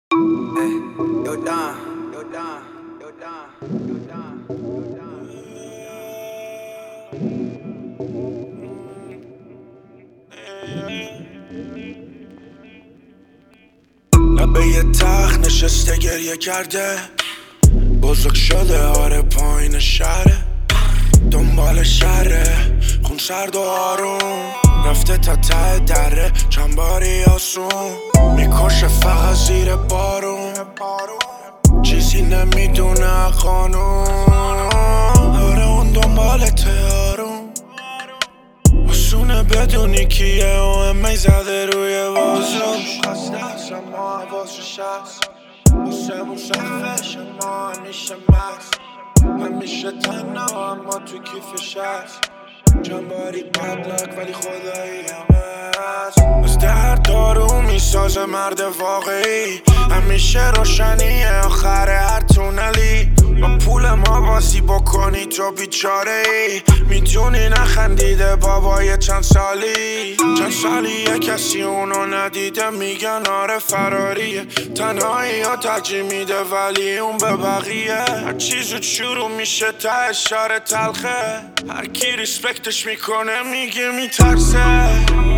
Yo, Don, yo, Don, yo, Don, yo, Don, yo, Don. لبه یه تخت نشسته گریه کرده، بزرگ شده آره پایین شهره، دنبال شهره، خون سرد و آروم رفته تا ته دره، چند باری آسون میکشه فقط زیر بارون، چیزی نمیدونه قانون، آره اون دنبالته آروم، آسونه بدونی کیه و همه زده روی بازم. خسته است اما حواسش هست، حسمون سخفش اما همیشه مست، همیشه تنها اما تو کیفش هست، چند باری بدلک ولی خدایی همه هست. از درد دارو میسازه مرد واقعی، همیشه روشنیه آخر هر تونلی، با پول ما بازی بکنی تو بیچاره ای، میتونی نخندیده بابای چند سالیه کسی اونو ندیده، میگن آره فراریه، تنهایی یا ترجیح میده ولی اون به بقیه، هر چیزو شروع میشه تا اشاره تلخه، هر کی ریسپکتش میکنه میگه میترسه،